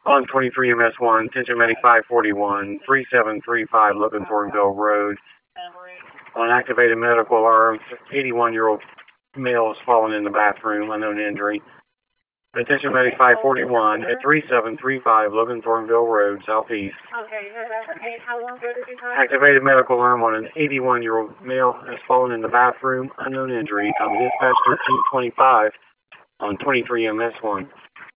On 23 MS1, attention medic 541, 3735 Logan Thornville Road. On activated medical alarm, 81-year-old male has fallen in the bathroom, unknown injury. Attention medic 541 at 3735 Logan Thornville Road, Southeast. Activated medical alarm on an 81-year-old male has fallen in the bathroom, unknown injury. Dispatch 1325 on 23 MS1.